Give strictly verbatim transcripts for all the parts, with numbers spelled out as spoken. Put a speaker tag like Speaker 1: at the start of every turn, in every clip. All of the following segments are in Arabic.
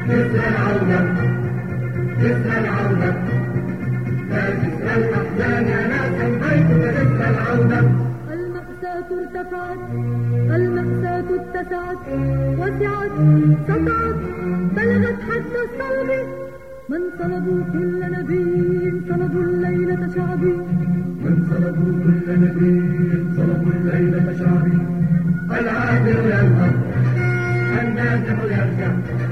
Speaker 1: جسر العودة جسر العودة لا جسر الأحزان أنا سميتك جسر العودة.
Speaker 2: المأساة ارتفعت المأساة اتسعت وسعت سطعت بلغت حد الصلب من صلبوا كل نبي صلبوا الليلة شعبي
Speaker 1: من صلبوا كل نبي صلبوا الليلة شعبي. العابر يذهب النازح يرجع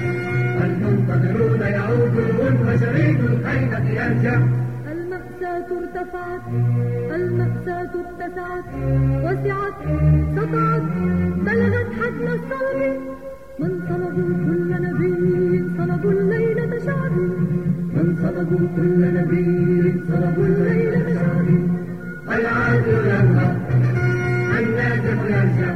Speaker 1: المنتظرون يعودون وشريك الخيمة يرجع.
Speaker 2: المأساة ارتفعت المأساة اتسعت وسعت سطعت بلغت حد الصلب من صلبوا كل نبي صلبوا الليلة شعبي
Speaker 1: من صلبوا كل نبي صلبوا الليلة شعبي. العابر يذهب النازح يرجع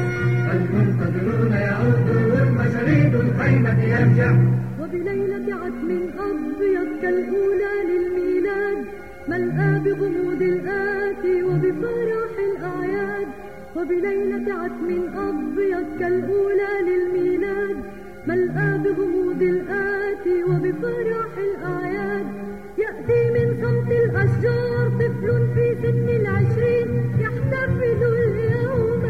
Speaker 1: المنتظرون يعودون وشريك الخيمة يرجع.
Speaker 2: وبليلة عتم أبيض كالأولى للميلاد ملأى بغموض الآتي وبفرح الأعياد. وبليلة عتم أبيض كالأولى للميلاد ملأى بغموض الآتي وبفرح الأعياد. يأتي من صمت الأشجار طفل في سن العشرين يحتفل اليوم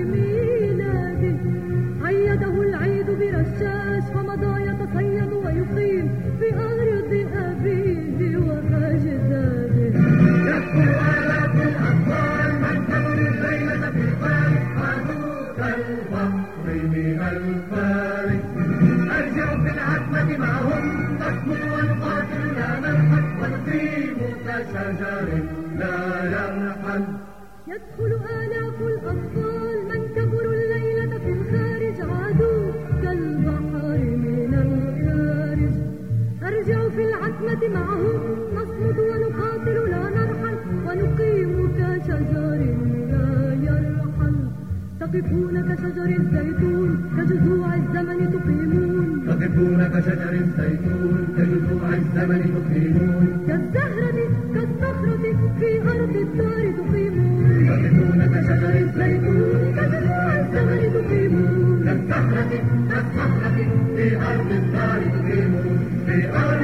Speaker 2: بميلاده. عيده العيد برشاش فمضى يتصيد ويقيم في أرض أبيه وأجداده.
Speaker 1: يدخل آلاف الأطفال من تبني الليلة في الخارج حدود البحر من الخارج. أرجع في العتمة معهم نصمت ونقاتل لا نرحل ونقيم كشجر لا يرحل.
Speaker 2: يدخل آلاف الأطفال من كبروا الليلة في الخارج عادوا كالبحر من الخارج. أرجع في العتمة معهم نصمد ونقاتل لا نرحل ونقيم كشجر لا يرحل. تقفون كشجر الزيتون كجذوع الزمن تقيمون
Speaker 1: تقفون كشجر الزيتون كجذوع الزمن تقيمون.
Speaker 2: كالزهرة كالصخرة في أرض الدار تقيمون
Speaker 1: تقفون كشجر الزيتون
Speaker 2: كجذوع الزمن تقيمون.
Speaker 1: كالزهرة كالصخرة في أرض الدار تقيمون. في أرض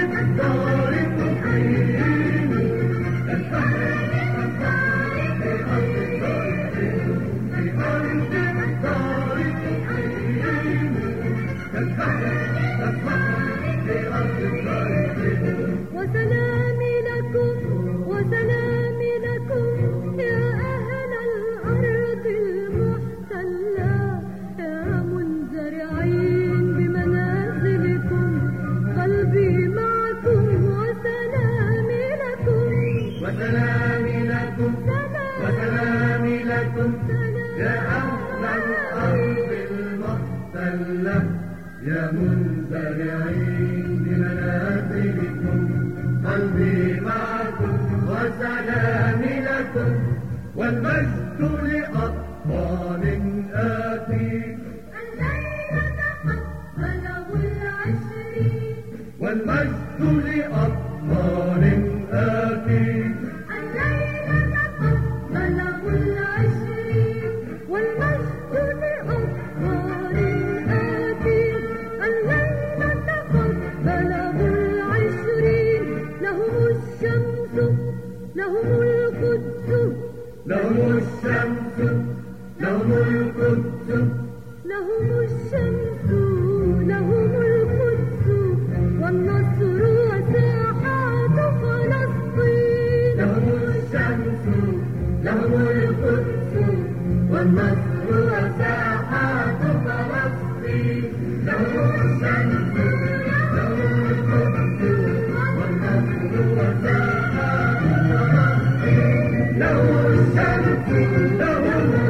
Speaker 1: الدار تقيمون. كالزهرة كالصخرة في أرض الدار تقيمون. في أرض الدار تقيمون. كالزهرة كالصخرة في أرض الدار تقيمون.
Speaker 2: وسلامي لكم وسلامي لكم يا أهل الأرض المحتلة يا منزرعين بمنازلكم قلبي معكم وسلامي لكم
Speaker 1: وسلامي لكم وسلامي لكم يا أهل الأرض المحتلة يا منزرعين بمنازلكم قلبي معكم وسلامي لكم. والمجد لأطفال آتي
Speaker 2: الليلة قد بلغوا العشرين
Speaker 1: والمجد لأطفال آتي
Speaker 2: الليلة قد بلغوا العشرين والمجد لأطفال آتي الليلة قد بلغوا العشرين. لهم الشمس لهم القدس
Speaker 1: لهم الشمس لهم القدس
Speaker 2: لهم الشمس لهم القدس والنصر وساحات فلسطين.
Speaker 1: لهم الشمس لهم القدس والنصر وساحات فلسطين. لهم الشمس لهم القدس والنصر وساحات فلسطين. لهم الشمس لهم